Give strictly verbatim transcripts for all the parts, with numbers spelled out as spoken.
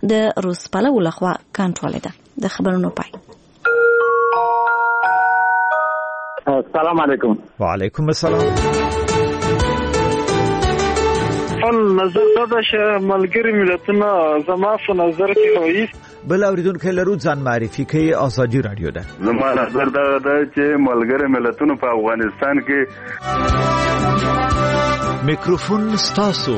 د روس پلو لخوا کنټرول ده. د خبرونو پای. السلام علیکم. وعلیکم السلام. خپل نظر دا چې ملګری ملتونه زما په نظر کې وایي بل اوریدونکو لرو ځان معرفي کوي. آزادي رادیو ده. زما نظر دا ده چې ملګری ملتونه په افغانستان کې میکروفون ستاسو.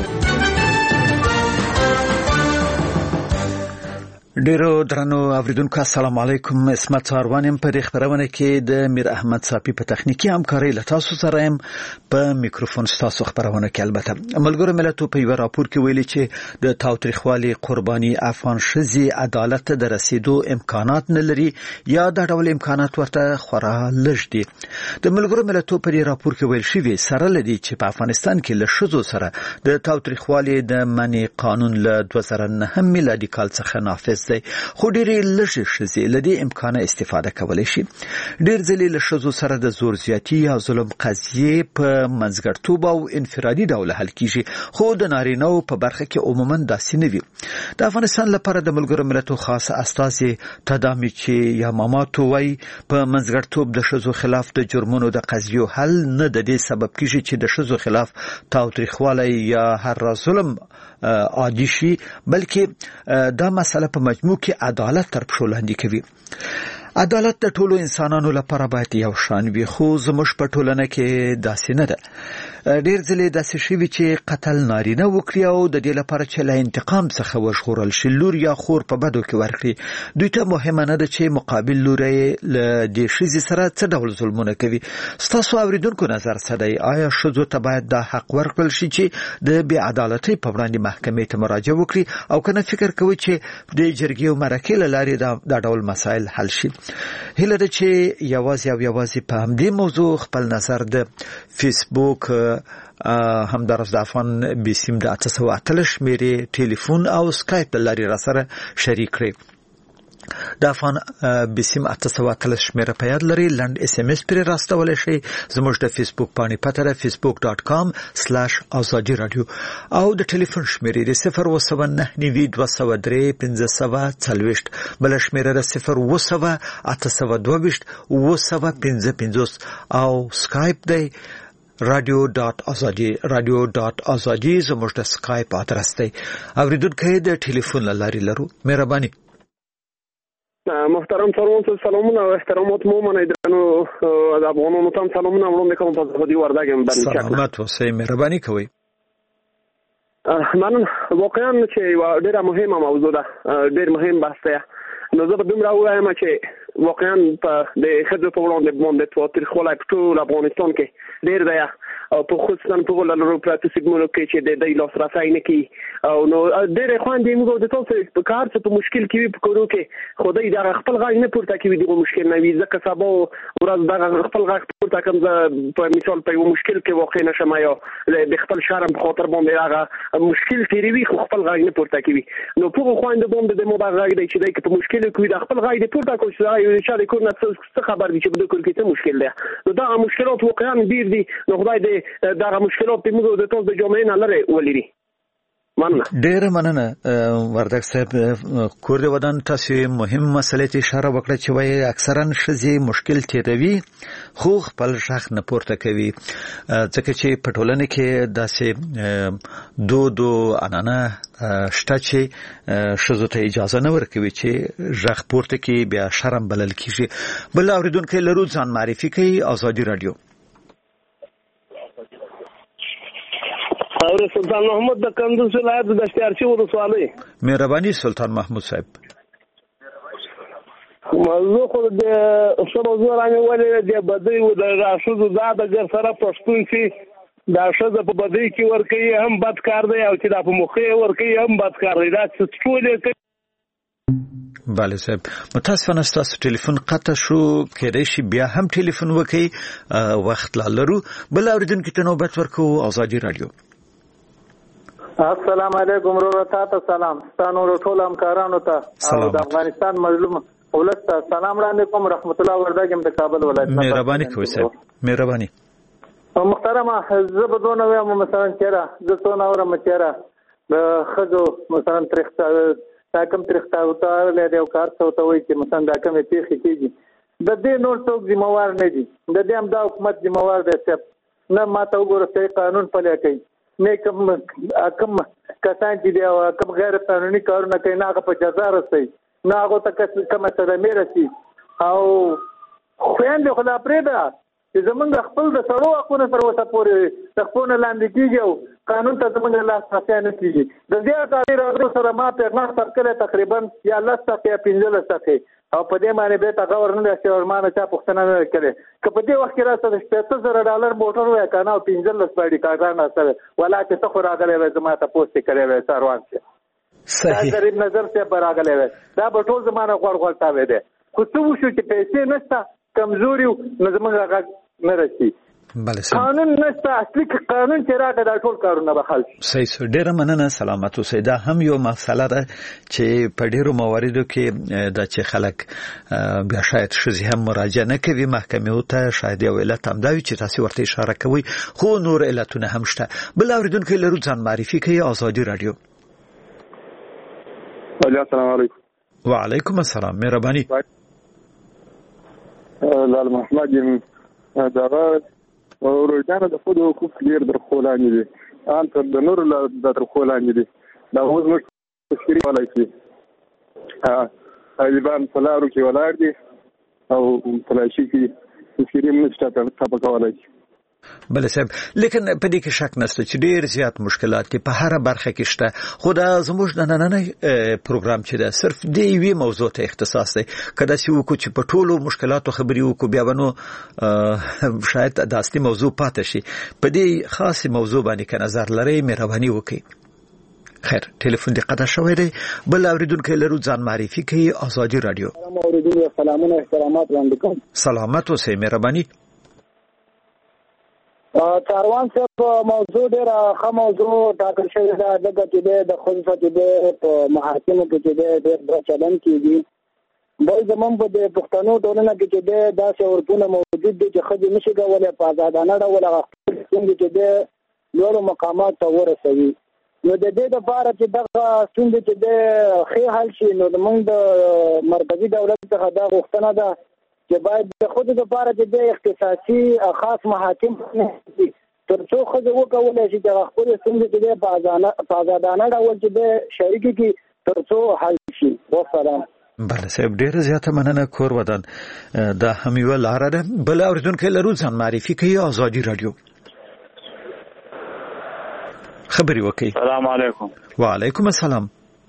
ډیرو درنو اوریدونکو السلام علیکم. اسمت ساروانم په خبرونه کې د میر احمد صافی په تخنیکی همکاري له تاسو سره يم. په میکروفون ستاسو خبرونه کې البته ملګرو ملتونو په یو راپور کې ویلي چې د تاوتریخوالي قرباني افغان شذي عدالت ته د رسیدو امکانات نه لري یا د ډول امکانات ورته خورا لږ دي. د ملګرو ملتونو په راپور کې ویل شوی سره لدی چې په افغانستان کې له شذو سره د تاوتریخوالي د منی قانون له دوه زره نه میلادي کال څخه نافذ دی، خو ډېرې لږې ښځې له دې امکانه استفاده کولی شي. ډېر ځلې له ښځو سره د زور زیاتي یا ظلم قضیې په منځګړتوب او انفرادي ډول حل کیږي، خو د نارینه‌و په برخه کې عموما داسې نه وي. د افغانستان لپاره د ملګرو ملتونو خاص استازي تدامیچي یا ماماتو وایي په منځګړتوب د ښځو خلاف د جرمونو د قضیو حل نه د دې سبب کیږي چې د ښځو خلاف تاوتریخوالی یا هر ظلم عادي شي، بلکې دا مسله په مجموع کې عدالت تر پښو لاندې کوي. عدالت د ټولو انسانانو لپاره باید یو شان وي، خو زموږ په ټولنه کې داسې نه ده. ډېر ځلې داسې شوي چې قتل نارینه وکړي او د دې لپاره چې له انتقام څخه وژغورل شي لور یا خور په بدو کې ورکړي. دوی ته مهمه نه ده چې مقابل لوري له دې ښځې سره څه ډول ظلمونه کوي. ستاسو اوریدونکو نظر څه دی؟ آیا ښځو ته باید دا حق ورکړل شي چې د بې عدالتۍ په وړاندې محکمې ته مراجعه وکړي، او کنه فکر کوي چې د جرګې او مرکې له لارې دا ډول مسایل حل شي؟ هیله ده چې یوازې او یوازې په همدې موضوع خپل نظر د فیسبوک همدارس د افغان بیسیم د اته سوه اتلس شمیرې ټلیفون او سکایپ د لارې را سره شریک کړئ. د افغان بیسیم اته سوه اتلس شمیره په یاد لري. لنډ اس ام اس پرې راستولی شئ. زموږ د فیسبوک پاڼې پته ده فیسبوک ډاټ کام سلاش ازادي رادیو، او د ټلیفون شمیرې د صفر اوه سوه نهه نوي دوه سوه درې پنځه سوه څلوېښت، بله شمیره د صفر اوه سوه اته سوه دوه ویشت اوه سوه پنځه پنځوس، او سکایپ دی رادیو ډاټ ازادي. رادیو ډاټ ازادي زموږ د سکایپ ادرس دی. اوریدونکو د ټلیفون له لارې لرو. مهرباني. محترم سروان صاحب سلامونه او احترامات مو منئ. درنو د افغانانو ته سلامونه وړاندې کوم. په ازادي وردګ یم باندې سلامت اوسئ. مهرباني کوئ. مننه. واقعا چې یوه ډېره مهمه موضوع ده، ډېر مهم بحث دی. نو زه به دومره ووایم چې واقعا په د ښځو په وړاندې باندې تاوتریخوالی په ټول افغانستان کې ډېر دی، او په خصوصا په ولرو پراتو سیګمونو کې چې د دې لاسرسی نه کوي. او نو ډېرې خویندې موږ د تاسو په کار څه په مشکل کې وي په کورو کې، خو دوی دغه خپل غږ نه پورته کوي، دغه مشکل نه وي. ځکه سبا ورځ دغه خپل غږ پورته کوم، زه په مثال په یو مشکل کې واقع نشم یا د خپل شرم په خاطر باندې هغه مشکل تېروي، خو خپل غږ نه پورته کوي. نو په خویندو باندې د مو دغه غږ دی چې دی په مشکل کې د خپل غږ د پورته کوي چې چا د کور نه څه خبر دي چې په کور کې څه مشکل دی. نو دغه مشکلات واقعا ډېر دي. نو خدای دې دغه مشکلات په موږ د تاسو د جامعې نه لرې ولري. مننه. ډېره مننه وردګ صاحب. کور د ودان تاسو مهم مسلې ته اشاره وکړه چې وایي اکثرا ښځې مشکل تېروي خو خپل غږ نه پورته کوي، ځکه چې په ټولنه کې داسې دود او عنعنه شته چې ښځو ته اجازه نه ورکوي چې غږ پورته کړي، بیا شرم بلل کېږي. بل اورېدونکی لرو، ځان معرفي کوي. ازادي رادیو. اور سلطان محمود د کندوز ولایت د اشتیارچی ولسوالۍ. مهرباني سلطان محمود صاحب. موضوع خو د څه موضوع رانه ولې د بدوی و د راشدو دا د ګر سره پښتون چې دا ښځه په بدوی کې ورکوي هم بد کار دی، او چې دا په مخې ورکوي هم بد کار دی. دا ټول یې بله صاحب. متاسفانه ستاسو ټلیفون قطع شو، کېدای شي بیا هم ټلیفون وکړئ، وخت لا لرو. بل اورېدونکي ته نوبت ورکوو. ازادي رادیو. السلام علیکم ورور ته سلام. ستاسو ټول همکارانو ته او د افغانستان مظلوم ولست سلام وړاندې کوم. رحمت الله وردګ یم د کابل ولایت. مهرباني کوئ صاحب. مهرباني. محترمه زه به دونه وایم مثلا چېرې زه څونه اورم چېرې د ښځو مثلا تاریخ دا کوم تاریخ ته دی او کار څه ته وایي چې مثلا دا کومې پیښې کېږي د دې نور څوک ذمہوار نه دي د دې هم دا حکومت ذمہوار دی چې نه ما ته وګوره چې قانون پلی کوي نه کوم کوم کسان چې دی او کوم غیر قانوني کارونه کوي نه هغه په جزا رسوي نه هغو ته کومه صدمې رسي او خویندې خو دا پرېږده چې زمونږ خپل د سړو حقونه تر اوسه پورې د خپلو نه لاندې کېږي او قانون ته زمونږ لاسرسی نه کېږي د زیات اغېرو سره ما پیغام ورکړی تقریبا یا لس صفحې یا پنځلس صفحې او په دې باندې بېرته غور نه دی چې ما نه چا پوښتنه نه ده کړې که په دې وخت کې راسره شپېته زره ډالر موټر وایه که نه او پنځلس باډي کارګران راسره ولا چې ته خو راغلی وای زما تپوس یې کړی وای ساروان صاحب دا غریب نظر صاحب به راغلی وای دا به ټول زما نه غوړ غوړ تاوی دی خو څه وشو چې پیسې نشته کمزوري وو نو زموږ غږ نه رسي قانون نشته اصلي قانون چې راغی دا ټول کارونه به حل شي. صحیح ډېره مننه سلامت اوسئ. دا هم یو مسله ده چې په ډېرو مواردو کې دا چې خلک بیا شاید ښځې هم مراجعه نه کوي محکمې ته شاید یو علت همدا وي چې تاسې ورته اشاره کوئ خو نور علتونه هم شته. بل اورېدونکی لرو ځان معرفي کوي ازادي راډیو. السلام علیکم. وعلیکم السلام مهرباني. لال محمد یم دغه روزانه د خود حقوق ډیر در خولانې دي ان تر د نور د در خولانې دي دا اوس موږ تشکری ولای شي ا ایبان فلارو کې ولار دي او فلاشي کې تشکری مشته ته پکولای شي. بله صاحب لیکن په دې کې شک نشته چې ډېر زیات مشکلات دي په هر برخه کې شته خو دا زموږ د نننۍ پروګرام چې ده صرف د یوې موضوع ته اختصاص دی که داسې وکړو چې په ټولو مشکلاتو خبرې وکړو بیا به نو شاید د اصلي موضوع پاتې شي. په دې خاصې موضوع باندې که نظر لرئ مهرباني وکړئ. خیر ټلیفون دې قطع شوی دی. بل اورېدونکی لرو ځان معرفي کوي ازادي راډیو. سلامونه احترامات وړاندې کوم. سلامت اوسئ مهرباني. کاروان صاحب موضوع ډېره ښه موضوع ټاکل شوې ده ځکه چې دی د ښځو چې دی په محاکمو کې چې دی ډېر بد چلن کېږي. بل زموږ په د پښتنو ټولنه کې چې دی داسې عرفونه موجود دي چې ښځې نشي کولی په ازادانه ډول هغه خپل ستونزې چې دی لوړو مقامات ته ورسوي. نو د دې دپاره چې دغه ستونزې چې دی ښې حل شي نو زموږ د مرکزي دولت څخه دا غوښتنه ده چې باید د ښځو دپاره چې دی اختصاصي خاص محاکم تر څو ښځې وکولی شي چې هغه خپلې ستونزې چې دی په ازادانه ډول چې دی شریکې کړي تر څو حل شي. وسلام. بله صاحب ډېره زیاته مننه کور ودان دا هم یوه لاره ده. بل اورېدونکی لرو ځان معرفي کوي ازادي راډیو. خبرې وکړئ. السلام علیکم. وعلیکم السلام.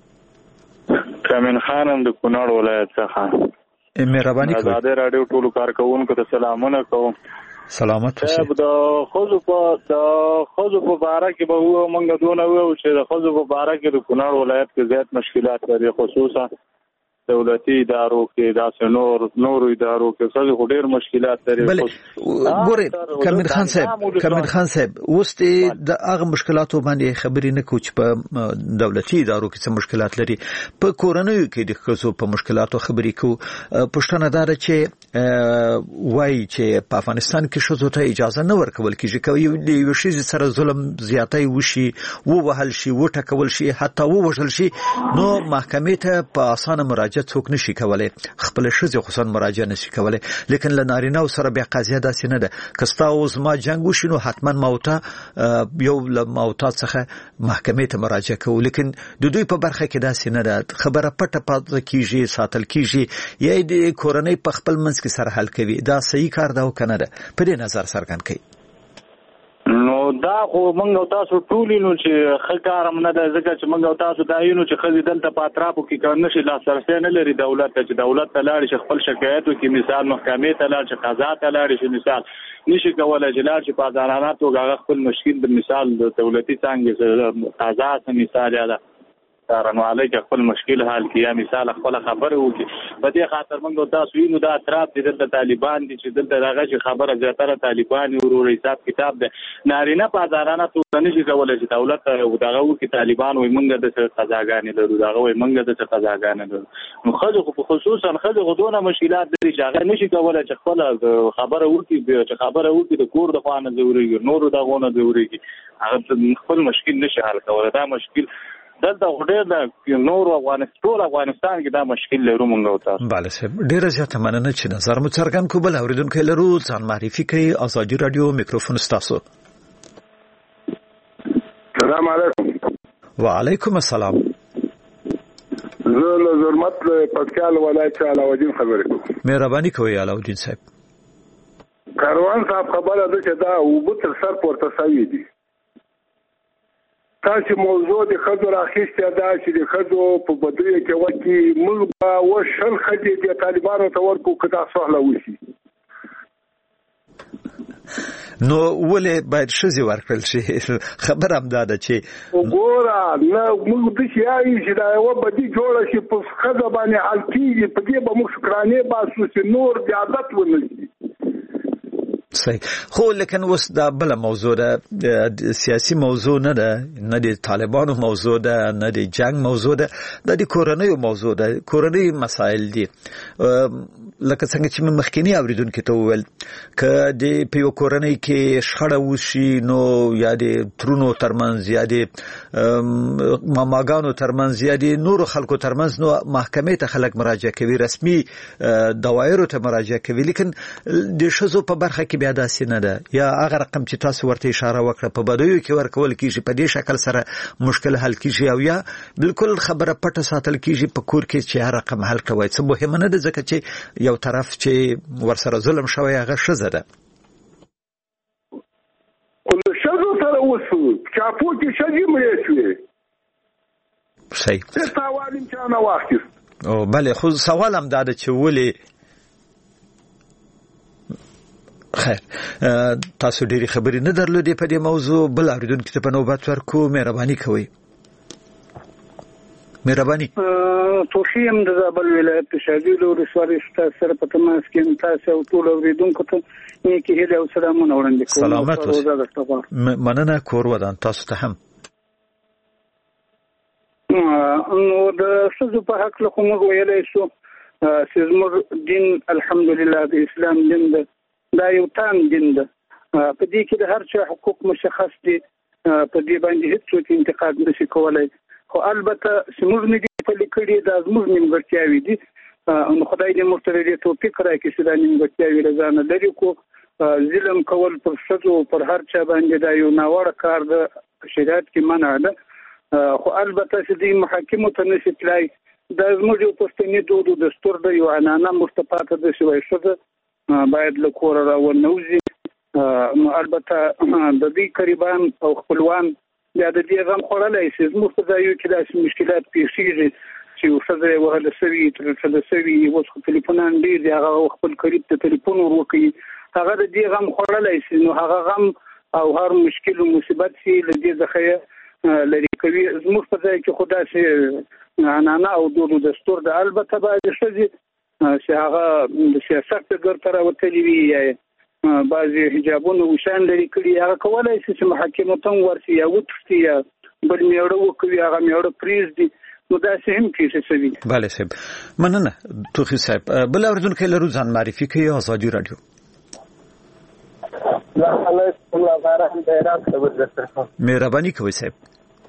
کامن خانم د کونړ ولایت څخه. مهرباني کوئ. ازادي راډیو ټولو کارکوونکو ته سلامونه کوم. سلامت اوسئ. د ښځو په د ښځو په باره کې به ووایو موږ دونه ووایو چې د ښځو په باره کې د کونړ ولایت کې زیات مشکلات لري خصوصا دولتي ادارو کې داسې نور نورو ادارو کې ښځې خو ډېر مشکلات لري. بلې ګورئ کامل خان صاحب کامل خان صاحب اوس دې د هغه مشکلاتو باندې خبرې نه کوو چې په دولتي ادارو کې څه مشکلات لري په کورنیو کې د ښځو په مشکلاتو خبرې کوو. پوښتنه دا ده چې وایي چې په افغانستان کې ښځو ته اجازه نه ورکول کېږي که د یوې ښځې سره ظلم زیاتی وشي ووهل شي وټکول شي حتی ووژل شي نو محکمې ته په اسانه مراجعه څوک نشي کولای خپل ښځې خصوصا مراجعه نشي کولای. لیکن له نارینه‌و سره بیا قضیه داسې نه ده که ستا او زما جنګ وشي نو حتما موته یو له موته څخه محکمې ته مراجعه کوو. لیکن د دوی په برخه کې داسې نه ده خبره پټه پاتې کېږي ساتل کېږي یا د کورنۍ په خپل منځ کې سره حل کوي. دا صحیح کار ده او که نه ده په دې نظر څرګند کړئ. نو دا خو موږ او تاسو ټول نو چې ښه کار هم نه ده ځکه چې موږ او تاسو دا یو چې ښځې دلته په اطرافو کې کار نشي لاسرسی نه لري دولت ته چې دولت ته لاړ شي خپل شکایت وکړي مثال محکمې ته لاړ شي قضا ته لاړ شي مثال نشي کولی چې لاړ شي په ازادانه توګه هغه خپل مشکل د مثال د دولتي څانګې قضا څه مثال یا ده څارنوالۍ کې خپل مشکل حل کړي یا مثال خپله خبره وکړي. په دې خاطر موږ او تاسو وینو دا اطراف دي دلته طالبان دي چې دلته دغه چې خبره زیاتره طالبان ورور حساب کتاب ده نارینه په ازادانه توګه نشي کولی چې دولت دغه وکړي طالبان وایي موږ داسې قضاګانې لرو دغه وایي موږ داسې قضاګانې لرو. نو ښځو خو خصوصا ښځې خو دونه مشکلات لري چې هغه نشي کولی چې خپله خبره وکړي چې خبره وکړي د کور د خوا نه ځورېږي نورو دغو نه ځورېږي هغه خپل مشکل نشي حل کولی. دا مشکل دلته ډېر د نور افغانستان ټول افغانستان کې دا مشکل لرو موږ او تاسو. بله صاحب ډېره زیاته مننه چې نظر مو څرګند کړو. بل اورېدونکی لرو، ځان معرفي کړئ. ازادي راډیو میکروفون ستاسو. سلام علیکم. وعلیکم السلام. زه له زرمت پکتیال ولایت علاوالدین خبرې کوم. مهرباني کوئ علاوالدین صاحب. کاروان صاحب خبره ده چې دا اوبه تر سر پورته سوي دي. تاسو موضوع د ښځو راخیستې ده چې د ښځو په بدیو کې وکړي موږ به وشل ښځې د طالبانو ته ورکړو که دا سهله وشي. نو ولې باید ښځې ورکړل شي؟ خبره همدا ده چې وګوره نه موږ داسې یایو چې دا یوه بدي جوړه شي په ښځه باندې حل کېږي، په دې به موږ شکرانې باسو چې نور د عادت ونه شي. صحیح. خو لیکن اوس دا بله موضوع ده، سیاسي موضوع نه ده، نه د طالبانو موضوع ده، نه د جنگ موضوع ده، دا د کورنیو موضوع ده، کورنی مسائل دي. لکه څنګه چې مې مخکینی اورېدونکي ته وویل که د په یو کورنۍ کې شخړه وشي نو یا د ترونو ترمنځ یا د ماماګانو ترمنځ یا د نورو خلکو ترمنځ نو محکمې ته خلک مراجعه کوي، رسمي دوایرو ته مراجعه کوي. لیکن د ښځو په برخه کې بیا داسې نه ده. یا هغه رقم چې تاسو ورته اشاره وکړه په بدیو کې ورکول کېږي، په دې شکل سره مشکل حل کېږي، او یا بالکل خبره پټه ساتل کېږي په کور کې چې هر رقم حل کوي. څه مهمه نه ده ځکه چې یو طرف چې ورسره ظلم شوی هغه ښځه ده. له ښځو سره وسو چاپو کې ښځې مړې شوې. صحیح. څه تاوان یې چا نه واخیست. او بله خو سوال هم دا ده چې ولې خیر تاسو ډېری خبرې نه درلودې په دې موضوع. بل اورېدونکي ته په نوبت ورکو. مهرباني کوئ. مهرباني. توشیم د زابل ولایت د شاجویل ولسوالۍ سره په تماس کې تاسو او ټول اورېدونکو ته نیکې هیلې او سلامونه وړاندې کوم. سلامت اوسئ. مننه کور ودان تاسو ته هم. نو د ښځو په حق له موږ ویلی شو چې زموږ دین الحمدلله د اسلام دین ده، دا یو تام دین ده. په دې کې د هر چا حقوق مشخص دي، په دې باندې هیڅوک انتقاد نشي کولای. خو البته زموږ نه دي پلي کړي، دا زموږ نیمګړتیاوې دي. نو خدای دې موږ ته دې توفیق راکړي چې دا نیمګړتیاوې له ځانه لرې کړو. ظلم کول پر ښځو پر هر چا باندې دا یو ناوړه کار ده، شریعت کې منع ده. خو البته چې دې محاکمو ته نشي تلای، دا زموږ یو پښتني دود او دستور ده، یو عنعنه موږ ته پاته ده چې وایي ښځه باید له کوره راونوځي. نو البته د دې قریبان او خپلوان بیا د دې غم خوړلی شي. زموږ په ځایو کې داسې مشکلات پیښېږي چې یو ښځه یې وهله سوي، تړل سوي، اوس خو تلیفونان ډېر دي، هغه خپل قریب ته تلیفون ور وکوي، هغه د دې غم خوړلی شي. نو هغه غم او هر مشکل او مصیبت چې له دې څخه یې لرې کوي. زموږ په ځای کې خو داسې عنعنه او دود او دستور ده. البته باید ښځې چې هغه د سیاست ډګر ته راوتلي وي یا بعضې حجابونه وشان لرې کړي، هغه کولی شي چې محاکمو ته هم ورسي یا وتښتي یا بل میړه وکوي، هغه میړه پرېږدي. نو داسې هم کیسې شوي. بله صاحب مننه. توخي صاحب بل اورېدونکی لرو، ځان معرفي کوي. ازادي راډیو. مهرباني کوئ صاحب.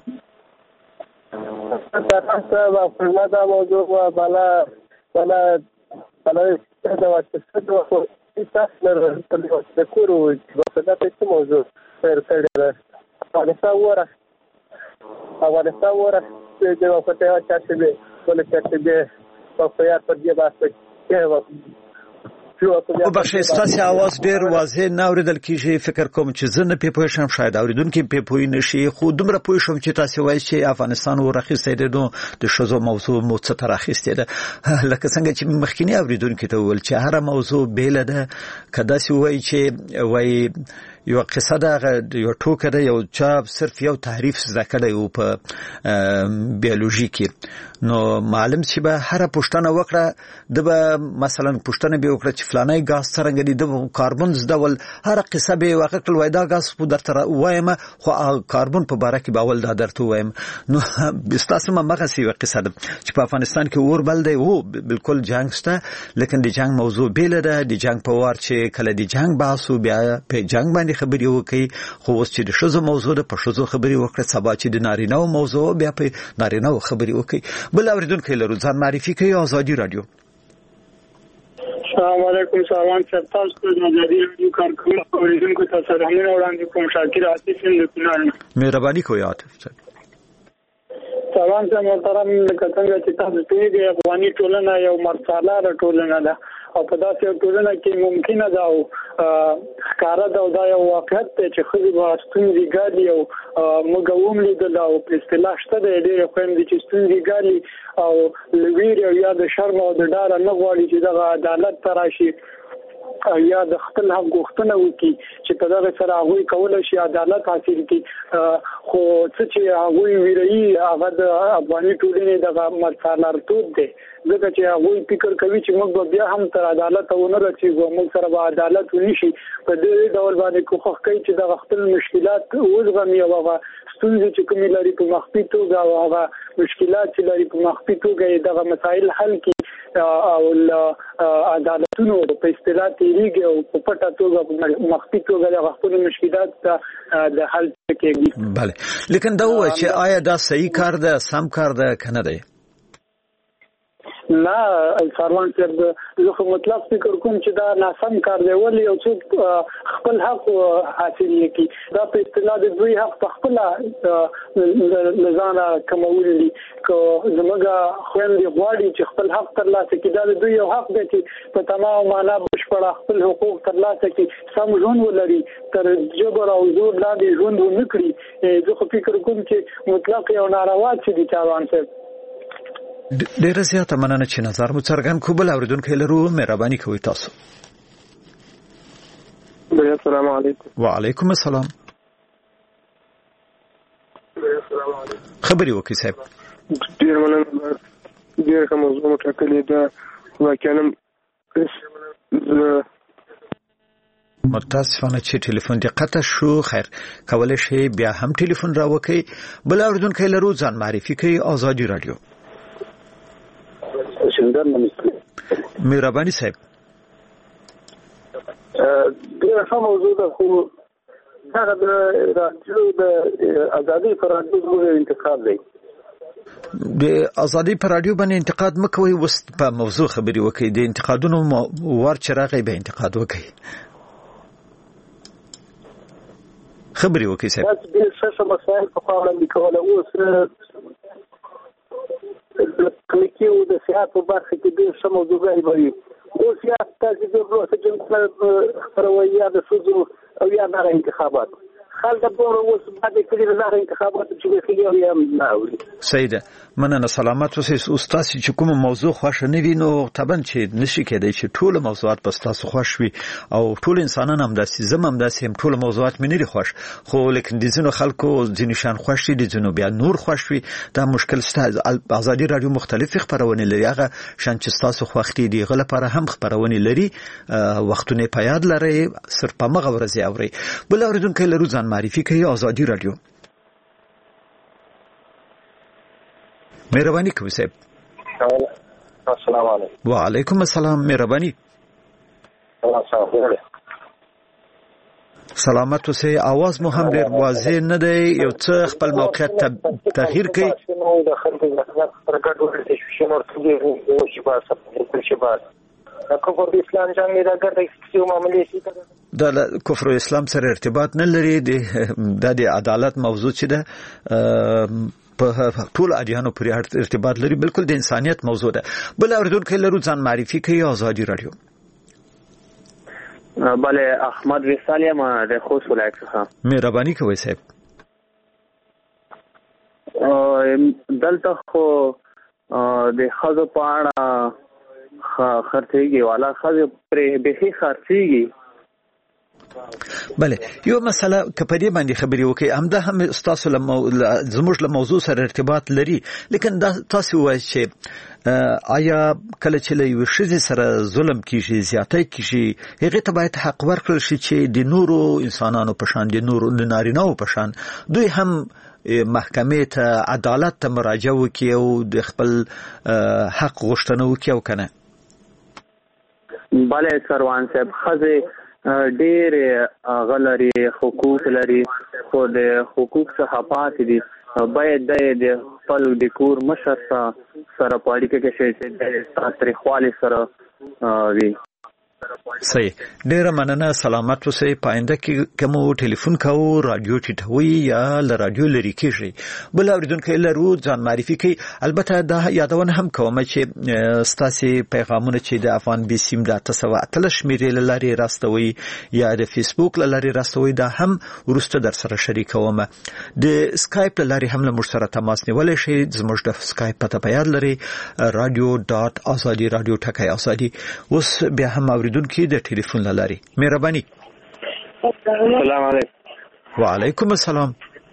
دا موضوع بالا بالا بالا دا واسطه تاسو نه د کورو په دغه څه موضوع پر کړی ده. افغانستان وره افغانستان وره چې د وخت ته چاته به ولې چاته به په خیال پر دې باسي کې او بخښه ستاسو आवाज ډیر واضح نه اوریدل کیږي. فکر کوم چې زه نه پی پوه شم، شاید اوریدونکو پی پوه نشي، خو دومره پوه شم چې تاسو وایي چې افغانستان ورخصته دي. نو د شوزو موضوع مو څه ترخصته ده، لکه څنګه چې مخکینی اوریدونکو ته ول چې هر موضوع بیل ده. کدا سی وایي چې وایي یو قصه ده، یو ټوکه ده، یو چا صرف یو تعریف زده کړی او په بیولوژي کې، نو معلم چې به هر پښتنه وکړه د به مثلا پښتنه به وکړه چې فلانه غاز څنګه دي د کاربن زدول، هر قصه به وکړل وای دا غاز په درته وایم، خو کاربن په باره کې باول دا درته وایم. نو استاسو ما مغه سی قصه ده چې په افغانستان کې اور بل دی، او بالکل جنگ شته، لیکن د جنگ موضوع بیل ده. د جنگ په وار چې کله د جنگ باسو بیا په جنگ باندې خبرې وکړي خو اوس چې د ښځو موضوع ده په ښځو خبرې وکړه سبا چې د نارینه موضوع بیا په نارینه خبرې وکړي بل اوریدونکو لرو ځان معرفي کوي آزادي رادیو السلام علیکم سلام سرتاج د آزادي رادیو کارکونکو اوریدونکو ته سلامونه وړاندې کوم شاکر عاطف د کونړ مهرباني کوي عاطف صاحب سلام ته محترم څنګه چې تاسو ته افغاني ټولنه یو مرساله ټولنه ده او په داسې ټولنه کې ممکنه ده او ښکارا ده دا یو واقعیت دی چې خو د ستونزې ګالي او موږ هم لیدل او په اصطلاح شته د ډېر خويندې چې ستونزې ګالي او لویر او یا د شرم او د ډار نه غواړي چې د عدالت تراشي یا د خپل حق غوښتنه وکړي چې په دغه سره هغه کولای شي عدالت حاصل کړي خو څه چې هغه ویري هغه د افغاني ټولنې د مرسالارتوب دی ځکه چې هغه فکر کوي چې موږ بیا هم تر عدالت ونه رسیږو موږ سره به عدالت ونشي په دې ډول باندې کوښښ کوي چې د خپل مشکلات وزغمي او هغه ستونزې چې کومې لري په مخفي توګه او هغه مشکلات چې لري په مخفي توګه دغه مسایل حل کړي او عدالتونو په اصطلاح تیریږي او په پټه توګه مخفي توګه د خپل مشکلات د حل کوي بله لیکن دا و چې آیا دا صحیح کار ده سم کار ده کنه ده نه سروان صاحب زه مطلق فکر کوم چې دا ناسم کار دی ولې یو څوک خپل حق حاصل نکړي دا په اصطلاح د دوی حق په خپل لزانه کومول دي کو زموږه خويندې غواړي چې خپل حق ترلاسه کړي دا د دوی یو حق دی چې په تمام معنا بشپړ خپل حقوق ترلاسه کړي سم ژوند ولري تر جبر او زور لاندې ژوند ونکړي زه فکر کوم چې مطلق یو ناروا چې دي چاوان صاحب ډیره زیاته مننه چې نظر مو څرګند کو بل اوریدونکو لرو مهرباني کوي تاسو السلام علیکم وعلیکم السلام خبري وکي صاحب ډیر مننه ډیر کوم موضوع مټاکلې ده واقعا متاسفانه چې ټلیفون دی قطع شو خیر کولای شي بیا هم ټلیفون راوکي بل اوریدونکو لرو ځان معرفي کوي آزادي رادیو مهرباني صاحب دا څه موضوع ده خو دا د راډیو د ازادي پر راډیو زموږ انتقاد دی د ازادي پر راډیو باندې انتقاد مکوي وس په موضوع خبري وکي د انتقادونو ور چرغه به انتقاد وکي خبري وکي صاحب دا د څه مسایل په اړه لیکل اوس د کلیکو د سیاست په برخه کې د څه موضوع غوړي او سیاست تاسو د بلوغ څخه پرویا د سوزو او یا د انتخابات خلک په اوس باندې کړي د انتخابات چې خلک یې هم ناوړي سیده مننه سلامت اوسئ استاد چې کوم موضوع خوښ نه وي نو طبعا چې نشي کېدای چې ټول موضوعات په تاسو خوښ وي او ټول انسانان هم داسې زم هم داسې هم ټول موضوعات مې نه خوښ خو لیکن د ځینو خلکو ځینې شان خوښ دي د ځینو بیا نور خوښ وي دا مشکل ست آزادي رادیو مختلف خبرونه لري هغه شان چې تاسو خوښ دي غل لپاره هم خبرونه لري وختونه په یاد لري صرف په مغه ورځي اوري بل اوریدونکو لرو ځان معرفي کوي آزادي رادیو مهرباني کوي صاحب السلام علیکم وعلیکم السلام مهرباني سلامت اوسئ आवाज مو هم ډیر واضح نه دی یو څه خپل موقعیت تغییر کړئ نو د خلکو د پرګټ ورته شو نور څه دی چې باسه په څه باسه کفر اسلام څنګه دا ګرځي چې معاملې شي د کفر اسلام سره ارتباط نه لري د عدالت موضوع چې ده په ټول ادیانو پورې ارتباط لري بالکل د انسانيت موضوع ده بل اوریدونکو لرو ځان معرفي کوي آزادي رادیو بله احمد وصال یم د خوست ولایت څخه مهرباني کوي صاحب دلته خو د خزو په اړه خرڅيږي والا خزو پرې به خرڅيږي بله یو مسله کپدې باندې خبري وکي همدا هم تاسو له زموږ له موضوع سره ارتباط لري لیکن دا تاسو وایي چې آیا کله چې له یو شذ سره ظلم کیږي زیاتی کیږي هغه ته باید حق ورکړل شي چې د نورو انسانانو په شان د نورو د نارینه‌و په شان دوی هم محکمې ته عدالت ته مراجعه وکړي او د خپل حق غوښتنه وکړي او کنه بله سروان صاحب خزه ډېر غلري حقوق لري خو د حقوق څخه پاتې دي. باید د خپل د کور مشر سره په اړیکه کې شي چې د تاریخوالي سره وي. صحیح. ډیره مننه. سلامت اوسئ. پاینده کې کومو ټلیفون کوو رادیو ټیټوي یا ل رادیو لري کېږي بل اوریدونکو لرو ځان معرفي کوي. البته دا یادونه هم کوم چې ستاسو پیغامونه چې د افغان بي سیم د تاسو اتل شمیرې لاري راستوي یا د فیسبوک لاري راستوي دا هم ورسته در سره شریکوم. د اسکایپ لاري هم له مر سره تماس نیولای شي. زموږ د اسکایپ پته پیاد لري رادیو ډاټ ازادي رادیو ټکای ازادي. اوس بیا هم اوریدونکو د ټلیفون لاري مهرباني. السلام علیکم. وعلیکم السلام.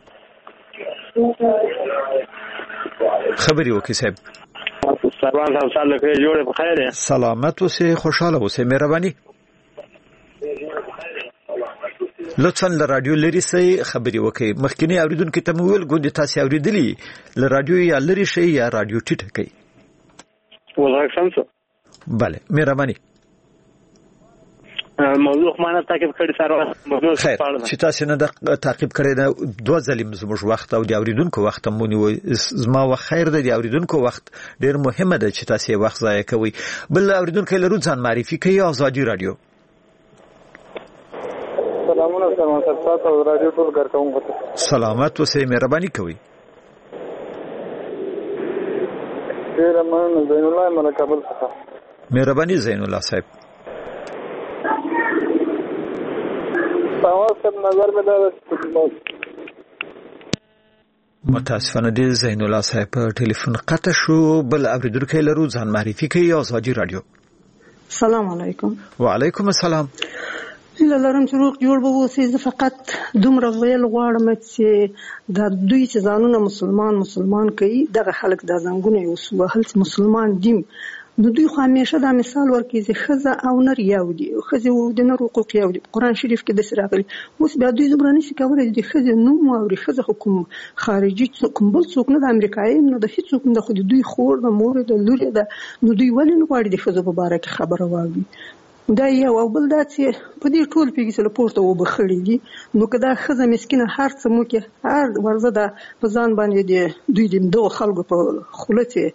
خبري وکي صاحب. سروان صاحب سال کې جوړه په خیر. سلامت اوسئ. خوشاله اوسئ. مهرباني. لطفاً ل رادیو لري سي خبري وکي. مخکینی اوریدونکو ته مویل ګوند تاسو اوریدلی ل رادیو یا لري شي یا رادیو ټیټ کوي. وضاحت سمسو. بله مهرباني. موضوع خمانه تعقیب کړی سره موضوع خیر چې تاسو نه د تعقیب کړی دا دوه ځلې زموږ وخت او د اوریدونکو وخت مونږ وي زما وخت خیر دی. د اوریدونکو وخت ډیر مهمه ده چې تاسو وخت ضایع کوي. بل اوریدونکو لرو ځان معرفي کوي. ازادي رادیو. سلامونه سلام تاسو او رادیو ټول ګرځوم. سلامت اوسئ. مهرباني کوي. ډیر مننه زین الله ملکابل څخه. مهرباني زین الله صاحب. نظر مې دا متاسفانه د زین الله صاحب ټلیفون قطع شو. بل اوریدونکو لرو ځان معرفي کوي. ازادي رادیو. السلام علیکم. وعلیکم السلام. هیله لرم چې روغ جوړ به اوسئ. زه فقط دومره ویل غواړم چې دا دوی چې ځانونه مسلمان مسلمان کوي دغه خلک دا زنګونه یې وسوهل چې مسلمان دیم نو دوی خو همیشه دا مثال ورکوي چې ښځه او نر یو دي. ښځې د نر حقوق یو دي. قرآن شریف کې داسې راغلي. اوس بیا دوی دومره نشي کولی د ښځې نوم واوري. ښځه خو کوم خارجي کوم بل څوک نه د امریکایي نه د هېڅوک نه خو د دوی خور ده مور ده لور ده. نو دوی ولې نه غواړي د ښځو په باره کې خبره واوري. دا یو او بل دا چې په دې ټول پیږي چې له پورته وبخړي دي نو که دا ښځه مسکینه هر څه موکې هر ورځه دا په ځان باندې د دوی د دغو خلکو په خوله چې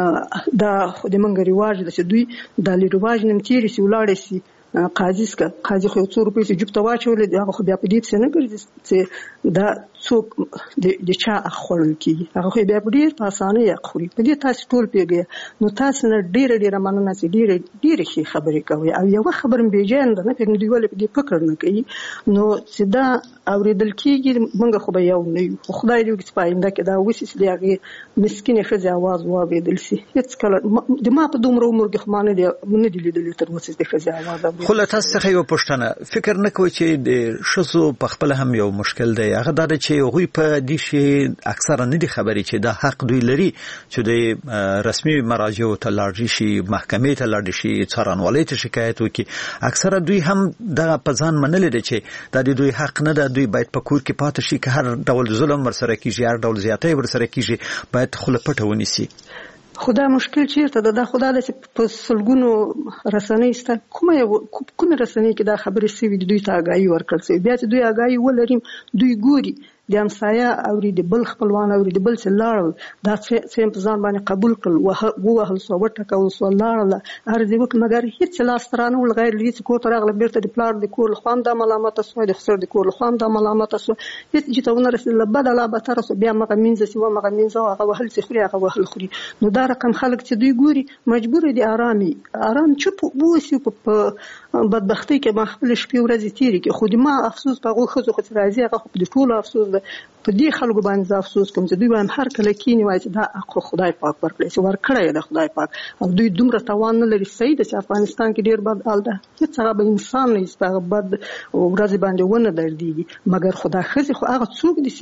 دا خو د موږ رواج ده چې دوی دا له رواج نه تېرې شي ولاړې شي قاضي سکه قاضي خو یو څو روپۍ چې جوب ته واچولې هغه خو بیا په دې پسې نه ګرځي چې دا څوک د چا حق خوړل کېږي. هغه خو بیا په ډېر په اسانۍ حق خوري. په دې تاسو ټول پوهېږئ. نو تاسو نه ډېره ډېره مننه چې ډېرې ډېرې ښې خبرې کوئ او یوه خبره مې بېجانه ده نه پوهېږم دوی ولې په دې فکر نه کوي. نو چې دا اورېدل کېږي موږ خو به یو نه یو. خو خدای دې وکړي چې په آینده کې دا وشي چې د هغې مسکینې ښځې اواز واورېدل شي. هېڅ کله د ما په دومره عمر کې خو ما نه دي لیدلي تر اوسه د ښځې اواز اورېدل. خو له تاسو څخه یو پوښتنه فکر نه کوئ چې د ښځو په خپله هم یو مشکل دی. هغه دا ده چې هغوی په دې شي اکثره نه دي خبرې چې دا حق دوی لري چې د رسمي مراجعو ته لاړ شي محکمې ته لاړ شي څارنوالۍ ته شکایت وکړي. اکثره دوی هم دغه په ځان منلي دي چې دا د دوی حق نه ده. دوی باید په کور کې پاتې شي که هر ډول ظلم ورسره کېږي هر ډول زیاتی ورسره کېږي باید خوله پټه ونیسي. خو دا مشکل چیرته ده؟ دا خو دا ده چې په سلګونو رسنۍ شته. کومه کومې رسنۍ کې دا خبرې شوي دي دوی ته اګاهي ورکړل شوې. بیا چې دوی اګاهي ولري دوی ګوري د همسایه اوري د بل خپلوان اوري د بل څه لاړل دا څه په ځان باندې قبول کړل ووهل سو وټکول سو لاړل عرض وکړ مګر هیڅ لاس ترانه ول غیر دې چې کور ته راغله بیرته د پلار د کور خو هم د ملامت سو د خسر د کور خو هم د ملامت سو هیڅ چې ته ونه رسېدل بد لا به تر سو بیا مغه مینځ سی و مغه مینځ هغه وهل سی خوري هغه وهل خوري. نو دا رقم خلک چې دوی ګوري مجبور دي آرامي آرام چوپ ووسی په بدبختی کې ما خپل شپې ورځې تیرې کې خو دې ما افسوس په هغه خزو خو راځي هغه په دې ټول افسوس ده په دې خلکو باندې افسوس کوم چې دوی باندې هر کله کینی وایي چې دا خو خدای پاک ورکړي چې ورکړی د خدای پاک او دوی دومره توان نه لري صحیح ده چې افغانستان کې ډیر بد حال ده هیڅ هغه به انسان نه هیڅ بد ورځ باندې ونه دردیږي مګر خدا خزي خو هغه څوک دي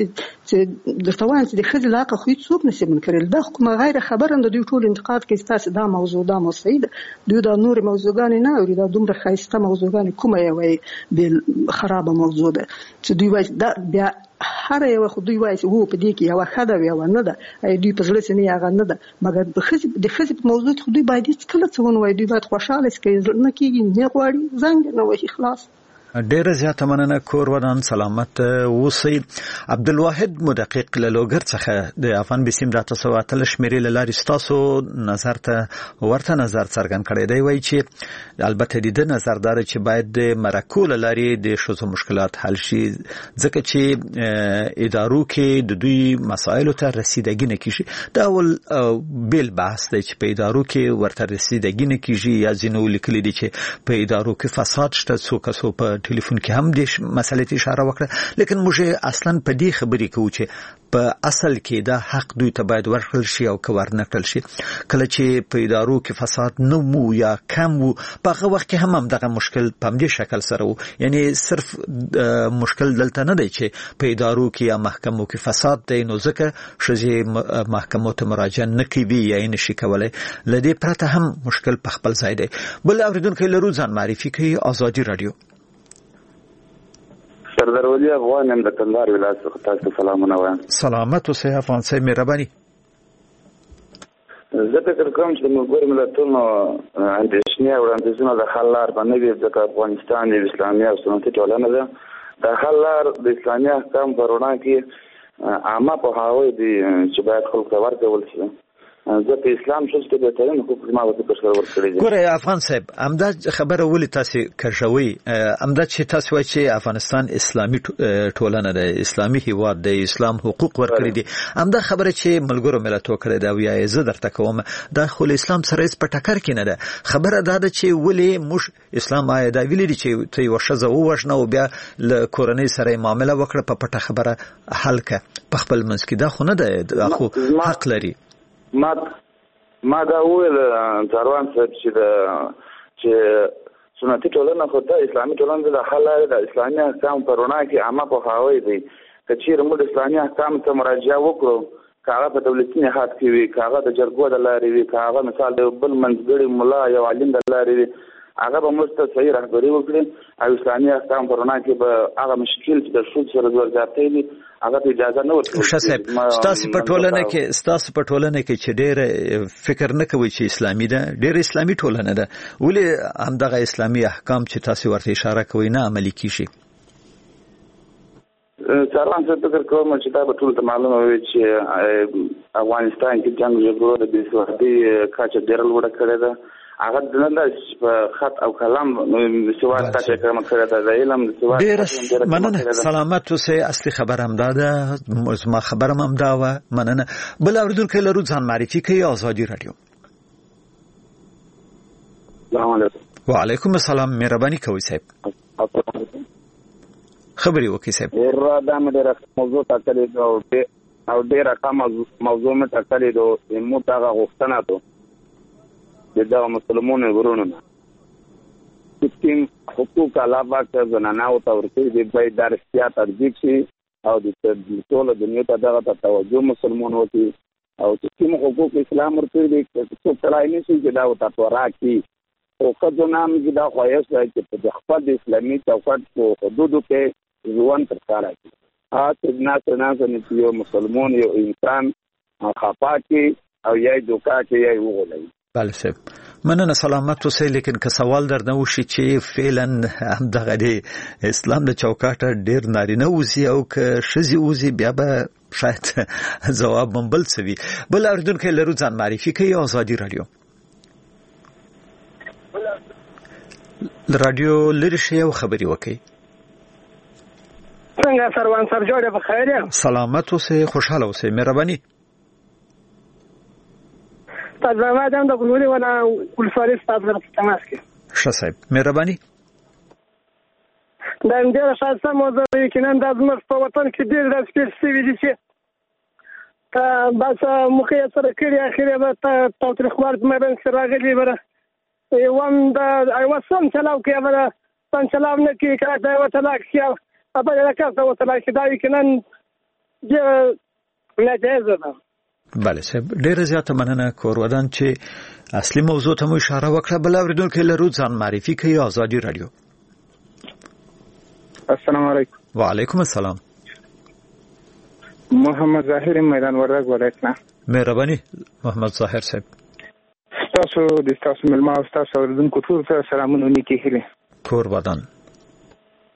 چې د توان چې د خزي لاقه خو څوک نشي من کړل دا خو ما غیر خبره نه دوی ټول انتقاد کوي تاسو دا موضوع دا مو صحیح ده دوی دا نور موضوعګان نه اوري دا دومره خاصه موضوعګان کومه یوه بل خرابه موضوع ده چې دوی وایي دا بیا هر یو خو دوی وایي چې وو په دې کې یو خاده وی و نه ده دوی په زړه کې نه هغه نه ده مګر د خزي د خزي په موضوع کې دوی باید کله څه ونه وایي دوی باید خوشاله شي نه کېږي نه غواړي زنګ نه وایي خلاص ډیره زیاته مننه. کور ودان سلامت اوسئ. عبدالواحد مدقق له لوګر څخه د افغان بسیم راته سو اتل شمیرې له لارې ستاسو نظر ته ورته نظر څرګند کړی دی. وایي چې البته د نظر دار چې باید د مرکو له لارې د ښځو مشکلات حل شي، ځکه چې ادارو کې د دوی مسایلو ته رسیدګي نه کیږي. دا ول بیل بحث دی چې په ادارو کې ورته رسیدګي نه کیږي، یا ځینو لیکلي دي چې په ادارو کې فساد شته. څو کسو په ټلیفون کې هم د مسلې ته اشاره وکړه، لیکن موږ اصلا په دې خبرې کوو چې په اصل کې دا حق دوی ته باید ورکړل شي او کور نه کړل شي. کله چې په ادارو کې فساد نه وو یا کم وو، په هغه وخت کې هم دغه مشکل په همدې شکل سره وو. یعنی صرف مشکل دلته نه دی چې په ادارو کې یا محکمو کې فساد دی نو ځکه ښځې محکمو ته مراجعه نه کوي یا یې نشي کولی. له دې پرته هم مشکل په خپل ځای دی. بل اورېدونکی لرو، ځان معرفي کوي. آزادي رادیو. سردار ولی افغان ام د کندهار ولایت څخه تاسو سلامونه وایم. سلامت اوسئ افغان صاحب، مهرباني. زه فکر کوم چې د ملګرو ملتونو اندېښنې او وړاندیزونه د حل لار به نه وي، ځکه افغانستان یو اسلامي او سنتي ټولنه ده. د حل لار د اسلامي احکامو په رڼا کې عامه پوهاوی دی چې باید خلکو ته ورکول شي. ځکه اسلام شوز کې بهترین حقوق ما وته پر سر ورکړي دي. ګوره افغان صاحب، امدا خبره ولې تاسو کښوي؟ امدا چې تاسو وایي چې افغانستان اسلامي ټولنه ده، اسلامي هیواد ده، اسلام حقوق ورکړي دي. امدا خبره چې ملګرو ملتونو کړې ده، یا زه درته کوم دا خو اسلام سره هیڅ په ټکر کې نه ده. خبره دا ده چې ولې موږ اسلام آیا دا ویلي دي چې ته یو ښځه ووژنه او بیا له کورنۍ سره معامله وکړه، په پټه خبره حل کړه په خپل منځ کې. دا خو نه ده، خو حق لري. ما ما دا ویل ځاروان صاحب چې د چې سنتي ټولنه خو د اسلامي ټولنه د حل لري، د اسلامي احکام په رڼا کې عامه پوهاوی دی. که چیرې موږ اسلامي احکام ته مراجعه وکړو، که هغه په دولتي نهاد کې وي، که هغه د جرګو د لارې وي، که هغه مثال د بل منځګړي ملا یا عالم د لارې وي، هغه به موږ ته صحیح رهبري وکړي او اسلامي احکام په رڼا کې به هغه مشکل چې د ښځو سره ورزیاتۍ دي هغه ته اجازه نه ورکوي. ښه صاحب، ستاسو په ټولنه کې ستاسو په ټولنه کې چې ډېر فکر نه کوي چې اسلامي ده، ډېر اسلامي ټولنه ده، ولې همدغه اسلامي احکام چې تاسو ورته اشاره کوي نه عملي کیږي؟ څاران څه فکر کوم چې دا به ټول ته معلومه وي چې افغانستان کې جنګ جګړو د بې ثباتۍ کچه ډېره لوړه کړې ده. هغه د نه په خط او قلم سواد کچه کم کړی ده، د علم سواد. ډېر مننه، سلامت اوسئ. اصلي خبر هم دا ده، ما خبرم هم دا وه. مننه. بل اورېدونکی لرو، ځان معرفي کوي. آزادي رادیو. السلام علیکم. وعلیکم السلام، مهرباني کوئ صاحب. خبرې وکړئ صاحب. ډېره دا مې ډېره موضوع ټاکلې ده او ډېره ښه موضوع مې ټاکلې ده. موږ هغه غوښتنه ده دغه مسلمانو ورونو نه چې کوم حقوق علاوه که زنانو ته ورکړي دي باید دا رښتیا تطبیق شي او د ټوله دنیا ته دغه ته توجه مسلمان وکړي او چې کوم حقوق اسلام ورکړي دي څوک تلای نه شي چې دا ورته پوره کړي. او ښځو نه هم دا خواهش دی چې په خپل اسلامي چوکاټ په حدودو کې ژوند ترسره کړي. هغه چې ناسه ناسه چې یو مسلمان یو انسان خفا کړي او یا یې دوکه کړي یا یې وغولوي. بله صاحب، مننه، سلامت اوسئ. لیکن که سوال در نه وشي چې فعلا همدغه د اسلام د چوکاټه ډېر نارینه وځي او که ښځې وځي، بیا به شاید ځواب هم بل څه وي. بل اورېدونکی لرو، ځان معرفي کوي. آزادي رادیو. رادیو لرې شئ او خبرې وکړئ. څنګه سروان صاحب جوړ په خیر یم؟ سلامت اوسئ، خوشحاله اوسئ، مهرباني. تاسو ما دم د ګلوري ولا ولفارس تاسو سره په تماس کې. ښه صاحب، مهرباني. دا ډېره ښه موضوع یقینا د زموږ په وطن کې ډېر داسې پیښې شوي دي چې بس موږ یې سره کړي اخر به تاوتریخوال په مابین کې راغلي بره یو هم د یوه سم چلاو کې به سم چلاو نه کړي، که د یوه طلاق شي او بله د کس د وطلاق شي، دا یقینا ناجایزه ده. بله صاحب، ډیره زیاته مننه. کور ودان چې اصلي موضوع ته مو اشاره وکړه. بل اورېدونکی لرو، ځان معرفي کوي. آزادي رادیو. السلام علیکم. وعلیکم السلام. محمد ظاهر میدان وردګ ولایت نه. مهرباني محمد ظاهر صاحب. تاسو د تاسو ملما او تاسو اوریدونکو ټول ته سلامونه نیکی هیله. کور ودان.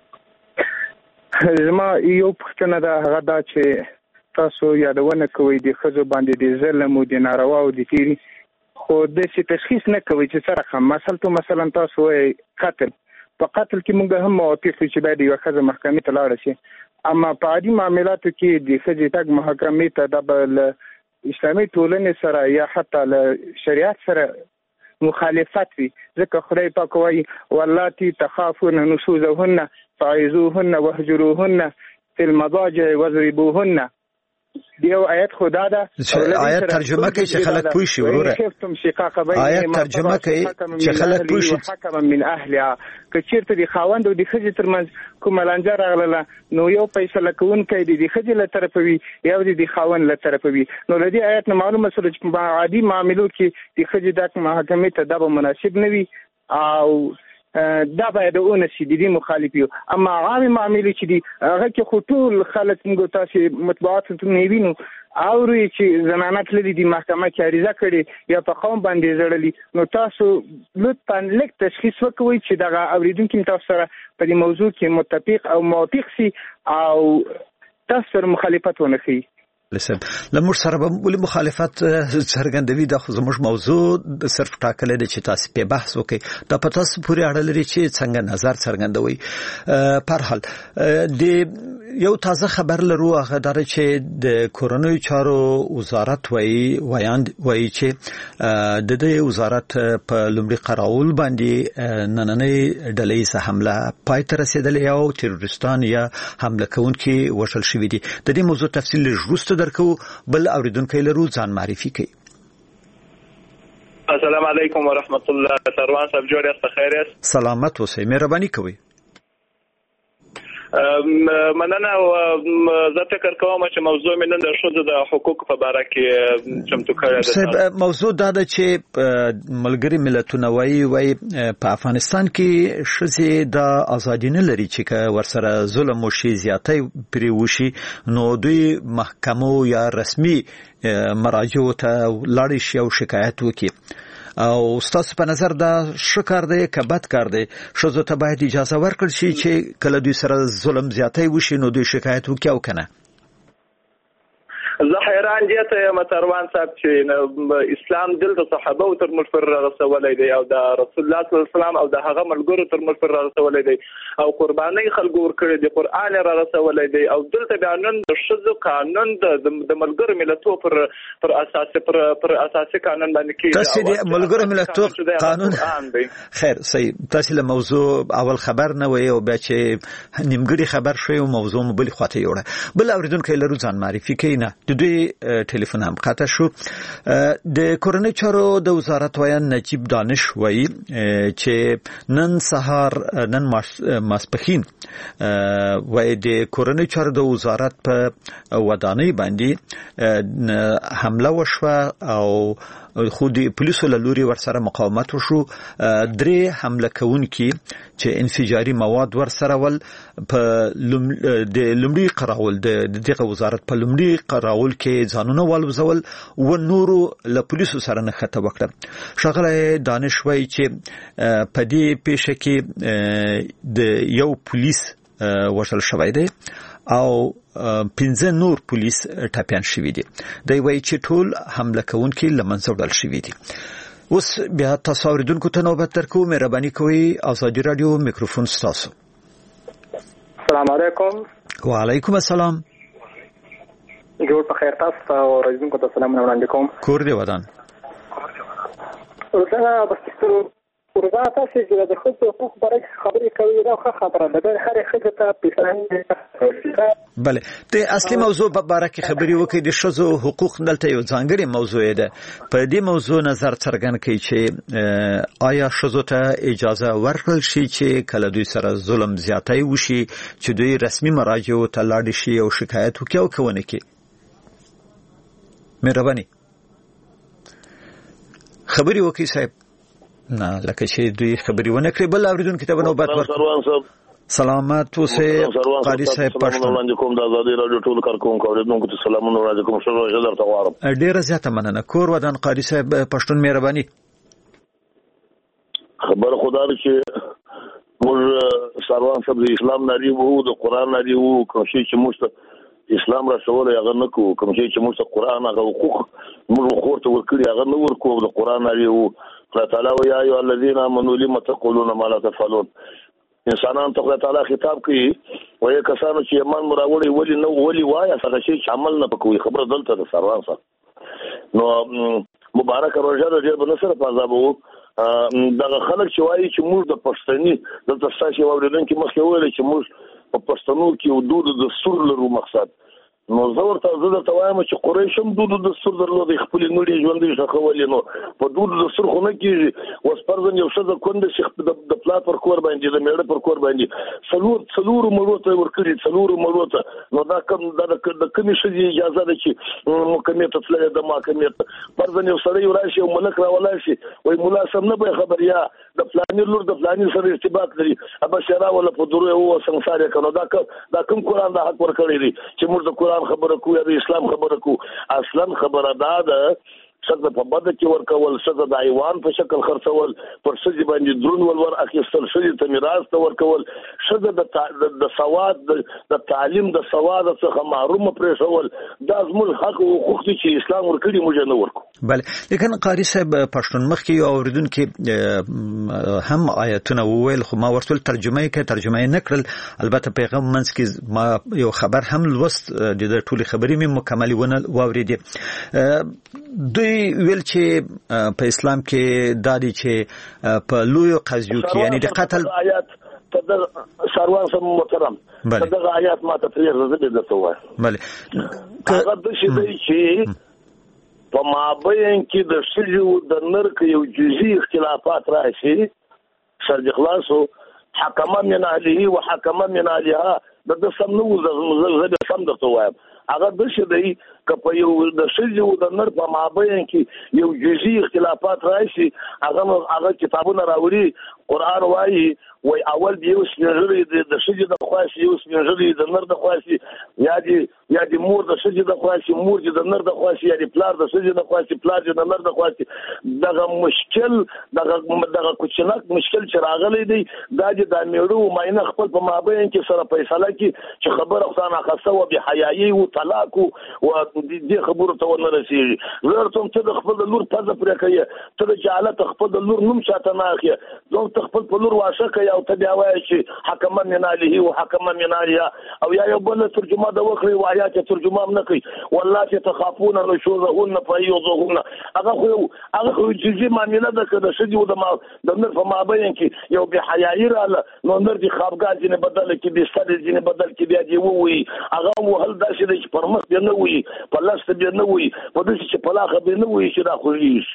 زما یو پوښتنه ده، هغه دا چې تاسو یادونه کوئ د ښځو باندې د ظلم او د ناروا او د تیري، خو داسې تشخیص نه کوئ چې څه رقم. مثلا تو مثلا تاسو وایئ قتل، په قتل کې موږ هم موافق یو چې باید یوه ښځه محکمې ته لاړه شي، اما په عادي معاملاتو کې د ښځې تګ محکمې ته دا به له اسلامي ټولنې سره یا حتی له شریعت سره مخالفت وي، ځکه خدای پاک وایي واللاتی تخافون نشوزهن فعظوهن واهجروهن فی المضاجع واضربوهن. دیو آیت خدا ده، آیت ترجمه کوي چې خلک پوه شي وروره. آیت ترجمه کوي چې خلک پوه شي. حکم من اهلها، که چیرته د خاوند او د ښځې ترمنځ کومه لانجه راغله نو یو فیصله کوونکی د ښځې له طرفه وي یا د خاوند له طرفه وي. نو له دې آیت نه معلومه شوه چې په عادي معاملو کې د ښځې د محکمې ته دا به مناسب نه وي او دا باید اونسي د دې مخالف یو. اما عامي معاملې چې دي هغه کې خو ټول خلک موږ تاسو مطبوعاتو ته نه وینو اوري چې زنانه تللي دي محکمه کې عریضه کړې یا په قوم باندې ژړلي، نو تاسو لطفا لږ تشخیص وکوئ چې دغه اوریدونکي تاسو سره په دې موضوع کې متفق او موافق سي او تاسو سره مخالفت ونه کوي. لسم لمر سره به ولې مخالفت څرګندوي، دا خو زموږ موضوع صرف ټاکلې ده چې تاسو په بحث وکړئ، دا په تاسو پورې اړه لري چې څنګه نظر څرګندوي. په هر حال د یو تازه خبر لرو، هغه دا چې د کورونی چارو وزارت وایي وایاند وایي چې د دې وزارت په لومړي قراول باندې نننۍ ډلې حمله پای ته رسیدلې او تروریستان یا حمله کوونکي وشل شوې دي. د دې موضوع تفصیل لږ درکو، بل اوریدونکو لرو ځان معرفي کوي. السلام علیکم ورحمت الله. سروان صاحب جوړ یاست؟ خیر یاست؟ سلامت اوسئ، مهرباني کوئ. مننه. زه فکر کوم چې موضوع مې نن د ښځو د حقوقو په اړه کې چمتو کړی ده. موضوع دا ده چې ملګري ملتونه وایي وایي په افغانستان کې ښځې د ازادي نه لري چې ورسره ظلم وشي، زیاتی پرې وشي، نو دوی محکمو یا رسمي مراجعو ته لاړ شي او شکایت وکړي. او ستاسو په نظر دا ښه کار دی که بد کار دی؟ ښځو ته باید اجازه ورکړل شي چې کله دوی سره ظلم زیاتی وشي نو دوی شکایت وکړي او کنه؟ زه حیران دي ته یم سروان صاحب چې اسلام دلته صحابه او تر ملفر رسولای دی او د رسول الله صلی الله علیه وسلم او د هغه ملګرو تر ملفر رسولای دی او قرباني خلکو ور کړی دی، قران را رسولای دی او دلته بیانون د شذ قانون د ملګرو ملتونو پر پر اساس پر پر اساسي قانون باندې کې تاسو د ملګرو ملتونو قانون خیر صحیح. تاسو له موضوع اول خبر نه وي او بیا چې نیمګړي خبر شوی او موضوع مبل خواته یوړه. بل اوریدونکو لرو ځان معرفي کینه. د دوی ټلیفون هم قطع شو. د کورنۍ چارو د وزارت وایي نجیب دانش وایي چې نن سهار نن ماسپخین وایي د کورنۍ چارو د وزارت په ودانۍ باندې حمله وشوه او خو د پولیسو له لوري ورسره مقاومت وشو. درې حمله کوونکي چې انفجاري مواد ورسره ول په د لومړي قراول د دغه وزارت په لومړي قراول کې ځانونه والوزول و نورو له پولیسو سره نښته وکړه. ښاغلی دانش وایي چې په دې پیښه کې د یو پولیس وژل شوی دی او پنځه نور پولیس ټپیان شوي دي. دی وایي چې ټول حمله کوونکي له منځه وړل شوي دي. اوس بیا تاسو اوریدونکو ته نوبت درکوم. مهرباني کوئ. ازادي راډیو میکروفون ستاسو. السلام علیکم. وعلیکم السلام. جوړ په خیر. تاسو او اوریدونکو ته سلام وړاندې کوم. کور دی ودان. ورته بس ورته تاسو چې د خپل حقوق باره خبرې کوي دا ښه خبره ده. هر ښځه ته پیسې بله د اصلي موضوع په باره کې خبرې وکړي. د ښځو حقوق دلته یو ځانګړی موضوع ده. په دې موضوع نظر څرګند کړي چې آیا ښځو ته اجازه ورکړل شي چې کله دوی سره ظلم زیاتی وشي چې دوی رسمي مراجعو ته لاړ شي او شکایت وکړي او که ونه کړي؟ مهرباني خبرې وکړي صاحب. نه لکه چې دوی خبرې ونه کړې. بل اوریدونکو ته نوبت ورکړو. سلامت اوسئ قاری صاحب. پښتون وړاندې کوم د ازادي راډیو ټول کارکونکو اوریدونکو ته سلامونه وړاندې کوم. شروع غزر ته غواړم. ډیره زیاته مننه. کور ودان قاری صاحب پښتون. مهرباني. خبر خدا دې چې موږ سروان صاحب د اسلام ناری وو د قران ناری وو کوم شي چې موږ اسلام را شول هغه نه کو کوم شي چې موږ قران هغه حقوق موږ خورته ورکړي هغه نه ورکو د قران ناری وو الله تعالی ويا ايها الذين امنوا لما تقولون ما لا تفعلون انسانان ته الله تعالی خطاب کوي وایي کسانو چې ایمان مراوړي ولي نو ولي وایي هغه شي چې عمل نه پکوي خبر دلته د سروان صاحب نو مبارک روزه د دې بنصر په عذابو دغه خلک چې وایي چې موږ د پښتني د تاسو اوریدونکو مخکې ویل چې موږ په پښتنو کې حدود د سور لرو مقصد نو زه ورته زه درته وایم چې قریش هم دود د سور درلود خپل نړۍ ژوندې شخولې نو په دود د سور خو نه کېږي اوس پرځن یو څه د کونډه شیخ د پلا پر کور باندې د میړه پر کور باندې څلور څلور مړو ته ورکړي څلور مړو ته نو دا کوم د کمې شې اجازه ده چې محکمې ته تللی د محکمې ته پرځن یو سړی راشي او ملک راولای شي وایي ملا سم نه به خبر یا د فلاني لور د فلاني سره ارتباط لري ابا شرا ولا په دروي او سنسار کنه دا دا کوم قران د حق ورکړي دي چې موږ د قران خبره کو یا د اسلام خبره کو اصلا خبره ده څنګه په بده کې ورکول څنګه د ایوان په شکل خرڅول پر سږي باندې درون ولور اخیستل سږي ته میراث ته ورکول څنګه د د سواد د تعلیم د سواد څخه محروم پرې شول دا زموږ حق او حقوق دي چې اسلام ورکړي موږ نه ورکو بله لیکن قاری صاحب پښتون مخ کې یو اوریدونکو هم آیتونه وویل خو ما ورته ترجمه کې ترجمه نه کړل البته پیغام منځ کې ما یو خبر هم لوست د ټولي خبرې مې مکمل ونه واوریدې دوی ویل چې په اسلام کې دادی چې په لوی قضیو کې یعنی د قتل آیات تدر سروان سم محترم تدر آیات ما ته تیر زده د توه بله هغه د شي دی چې په مابین کې د شجو د نرک یو جزئی اختلافات راشي سرج خلاصو حکما من اهله وحکما من اهلها د سمنو زده سم د توه هغه د شي دی که یو د شجو د نر په مابین کې یو جزئی اختلافات راشي هغه هغه کتابونه راوړي قران وایي وای اول دی اوس نظر د شجو د خاصي اوس نظر د نر د خاصي یا دی یا دی مور د شجو د خاصي مور د نر د خاصي یا دی پلار د شجو د خاصي پلار د نر د خاصي دغه مشکل دغه دغه کوچنک مشکل چې راغلی دی دا د میړو ماینه خپل په مابین کې سره فیصله کی چې خبره خدانه خاصه او به حیايي او طلاق او دې خبره ته ونه رسیږي ورته ته د خپل لور پزه پرې کوي ته د جالت خپل لور نوم شاته نه اخی دوی ته خپل په لور واشه کوي او ته بیا وایي چې حکما من اهله او حکما من اهلها او یا یو بل ترجمه د وکړي وایا چې ترجمه نه کوي والله چې تخافون نشوزهن فيوزهن هغه خو هغه خو جزئی معاملې ده که د شجو د ما د نر په مابین کې یو به حیايي رااله نو نر دي خوابګار دي نه بدل کې دي ستړي دي نه بدل کې بیا دی ووي هغه وهل داسې د پرمخ دی نه وي په لاس دی نه وي په دې چې په لاخه دی نه وي چې دا خو یې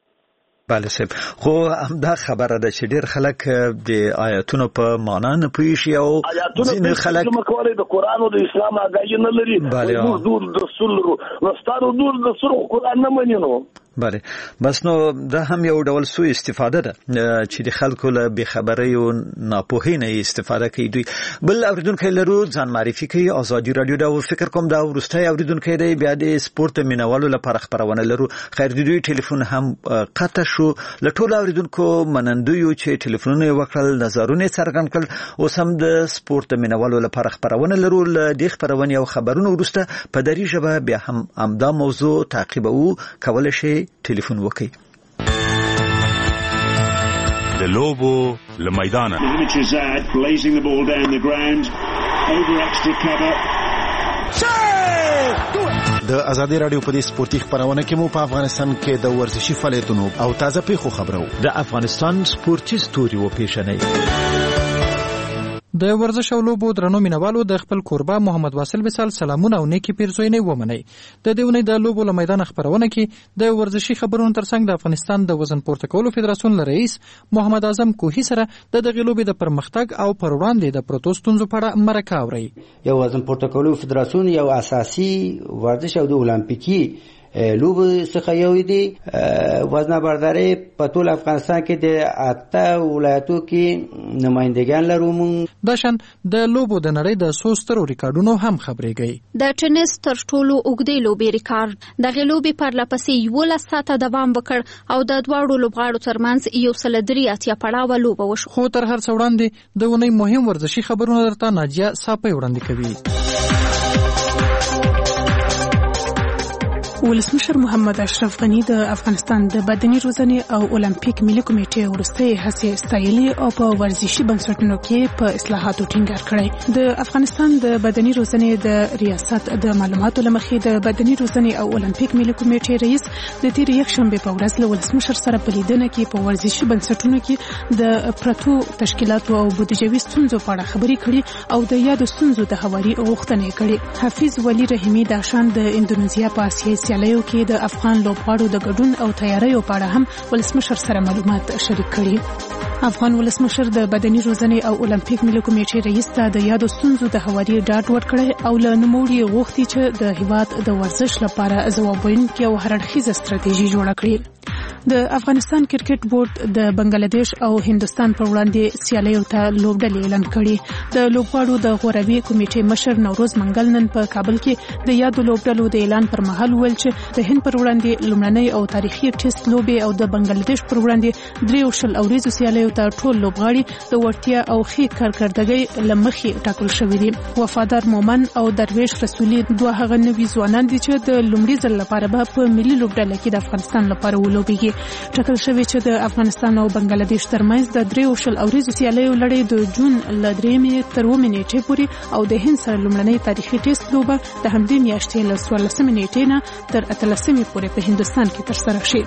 بله صاحب خو همدا خبره ده چې ډېر خلک د آیاتونو په معنا نه پوهېږي او ځینې خلک ترجمه کولی د قرآن او د اسلام اګاهي نه لري موږ دور دستور لرو نو ستاسو دور دستور قرآن نه مني نو بله بس نو دا هم یو ډول سوء استفاده ده چې د خلکو له بېخبرۍ او ناپوهۍ نه استفاده کوي دوی بل اورېدونکی لرو ځان معرفي کوي ازادي راډیو ده او فکر کوم دا وروستی اورېدونکی دی بیا د سپورت مینوالو لپاره خپرونه لرو خیر د دوی ټلیفون هم قطع شو له ټولو اورېدونکو منندویو چې ټلیفونونه یې وکړل نظرونه یې څرګند کړل اوس هم د سپورت مینوالو لپاره خپرونه لرو له دې خپرونې او خبرونو وروسته په دري ژبه بیا هم همدا موضوع تعقیبوو کولی شئ ټلیفون وکړئ د لوبو له میدانه د ازادي رادیو په دې سپورتي خبرونه کې مو په افغانستان کې د ورزشي فعالیتونو او تازه پیښو خبرو د افغانستان سپورتي ستوري و پیښنې د ورزش او لوبو درنو مینوالو د خپل کوربه محمد واصل وصال سلامونه او نیکی پیرزوینه ومني د دېونی د لوبو له میدان خبرونه کې د ورزشي خبرونو ترڅنګ د افغانستان د وزن پورته کولو فدراسیون رئیس محمد اعظم کوهی سره د دغه لوبې د پرمختګ او پر وړاندې د پروتو ستونزو په اړه مرکه اوري یو وزن پورته کولو فدراسیون یو اساسي ورزش او د اولمپیکي لوب څخه یو دي. وزن برداري په ټول افغانستان کې د اته ولایتو کې نمائندګان لرو. مونږ داشن د لوبو د نړۍ د څو سترو ریکارډونو هم خبرېږي. د ټینس تر ټولو اوږدې لوبې ریکارډ د غلوبې پر لپسې یولس ساعته دوام وکړ او د دواړو لوبغاړو ترمنځ یو سل درې اتیا پړاوه لوبه وشو. خو تر هر څه وړاندې د ونې مهم ورزشي خبرونه درته ناجیه صافی وړاندې کوي. ولسمشر محمد اشرف غنی د افغانستان د بدني روزنې او اولمپیک ملي کمیټې وروستۍ هڅې ستایلې او په ورزشي بنسټونو کې په اصلاحاتو ټینګار کړی. د افغانستان د بدني روزنې د ریاست د معلوماتو لمخې د بدني روزنې او اولمپیک ملي کمیټې رئیس د تیر یکشنبه په ورځ له ولسمشر سره په لیدنه کې په ورزشي بنسټونو کې د پرتو تشکیلاتو او بودیجوي ستونزو په اړه خبرې کړې او د یادو ستونزو د هواري غوښتنې کړې. حافظ ولی رحیمي د شان د اندونیزیا په اسیایي سیالیو کې د افغان لوبغاړو د ګډون او تیاریو په اړه هم ولسمشر سره معلومات شریک کړي. افغان ولسمشر د بدني روزنې او اولمپیک ملي کمیټې رئیس ته د یادو ستونزو د هواري ډاډ ورکړی او له نوموړي غوښتي چې د هیواد د ورزش لپاره ځواب ویونکې او هرړخیزه ستراتیژي جوړه کړي. د افغانستان کرکټ بورډ د بنگلاديش او هندستان پر وړاندې سیالیو ته لوبډلې اعلان کړي. د لوبغاړو د غوروي کمیټې مشر نوروز منګل نن په کابل کې د یادو لوبډلو د اعلان پر مهال ویل چې د هند پر وړاندې لومړنۍ او تاریخي ټیسټ لوبې او د بنگلاديش پر وړاندې درې شل اوریزو سیالیو ته ټول لوبغاړي د وړتیا او ښې کارکردګۍ له مخې ټاکل شوي دي. وفادار مومن او درویش رسولي دوه هغه نوي ځوانان دي چې د لومړي ځل لپاره به په ملي لوبډله کې د افغانستان لپاره ولوبېږي. ټاکل شوی چې د افغانستان او بنگلاديش ترمنځ د درې شل اوریزو سیالیو لړۍ د جون له درېمې تر اوومې نیټې پورې او د هند سره لومړنۍ تاریخي ټیسټ لوبه د همدې میاشتې له څوارلسمې نیټې نه تر اتلسمې پورې په هندستان کې ترسره شي.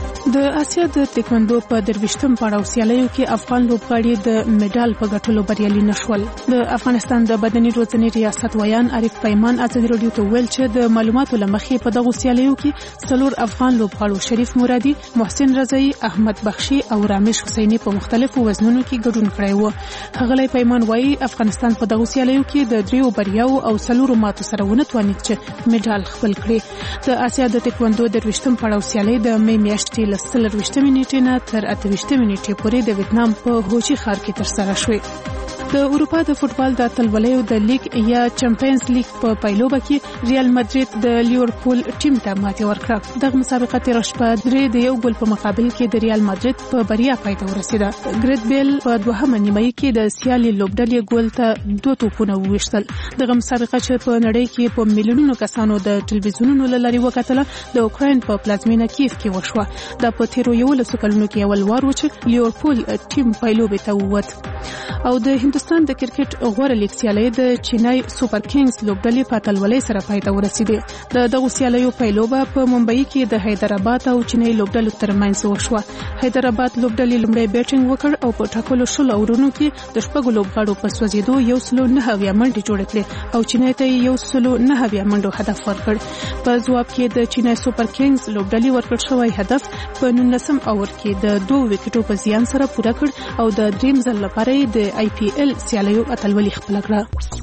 د اسیا د تکواندو په درویشتم پړاو سیالیو کې افغان لوبغاړي د میډال په ګټلو بریالي نشول. د افغانستان د بدني روزنې ریاست ویان عارف پیمان ازادي راډیو ته ویل چې د معلوماتو لمخې په دغه سیالیو کې څلور افغان لوبغاړو شریف مرادي، محسن رضایی، احمد بخشي او رامش حسیني په مختلفو وزنونو کې ګډون کړی و. هغه پیمان وایي افغانستان په دغه سیالیو کې د دریو بریاو او څلورو ماتو سره ونه توانید چې میډال خپل کړي. د اسیا د تکواندو درویشتم پړاو سیالي د مې میاشتې له څلرویشتمې نیټې نه تر اتهویشتمې نیټې پورې د ویتنام په هوچی ښار کې ترسره شوې. د اروپا د فوټبال د اتلولیو د لیګ یا چمپیونز لیګ په پایلوبه کې ریال مادرید د لیورپول ټیم ته ماتې ورکړه. دغه مسابقه تیر شپه درې د یو ګول په مقابل کې د ریال مادرید په بریا پای ته ورسېده. ګریت بیل په دوهمه نیمایي کې د سیالي لوبډلې ګول ته دوه توپونه وویشتل. دغه مسابقه چې په نړۍ کې په میلیونونو کسانو د ټلویزیونونو له لارې وکتله د اوکراین په پلازمینه کیف کې وشوه. دا په تیرو یولسو کلونو کې اول وار و چې لیورپول ټیم پایلوبې ته ووت. او د هندستان د کرکټ غوره لیګ سیالي د چینای سوپر کینګز لوبډلې په اتلولۍ سره پای ته ورسېده. د دغه سیالیو پایلوبه په ممبئی کې د حیدرآباد او چینای لوبډلو ترمنځ وشوه. حیدرآباد لوبډلې لومړی بیټینګ وکړ او په ټاکلو شل اورونو کې د شپږو لوبغاړو په سوځېدو یو سلو نهه اویا منډې جوړې کړې او چینای ته یو سلو نهه اویا منډو هدف ورکړ. په ځواب کې د چینای سوپر کینګز لوبډلې ورکړ شوی هدف په نولسم اور کې د دوه وکټو په زیان سره پوره کړ او د دریم ځل لپاره د آی پی ایل سیالیو اتلولي خپل کړه.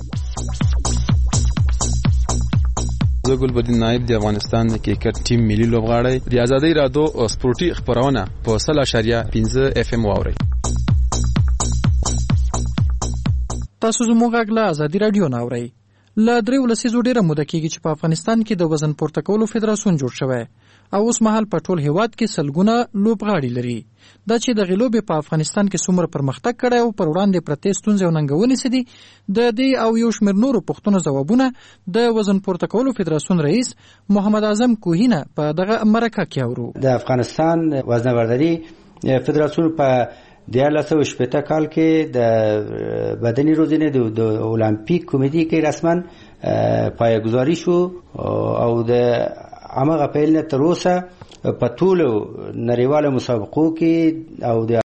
زه ګلبدین نایب د افغانستان د کرکټ ټیم ملي لوبغاړی د ازادۍ رادیو سپورتي خبرونه په سل اشاریه پنځه اف ام واوري. تاسو زموږ غږ له ازادي رادیو نه اورئ. له درې ولسیزو ډېره موده کېږي چې په افغانستان کې د وزن پورته کولو فدراسیون جوړ شوی او اوس مهال په ټول هیواد کې سلګونه لوبغاړي لري. دا چې د غلوبې په افغانستان کې څومره پرمختګ کړی او پر وړاندې پرتې ستونزې او ننګونې څه دي، د دې او یو شمېر نورو پوښتنو ځوابونه د وزن پورته کولو فدراسیون رئیس محمد اعظم کوهینه په دغه مرکه کې اورو. د افغانستان وزن برداري فدراسیون په دیارلس سوه شپېته کال کې د بدني روزنې د اولمپیک کمیټې کې رسما پایه‌ګذاري شو او د هماغه پیل نه تر اوسه په ټولو نړیوالو مسابقو کې او د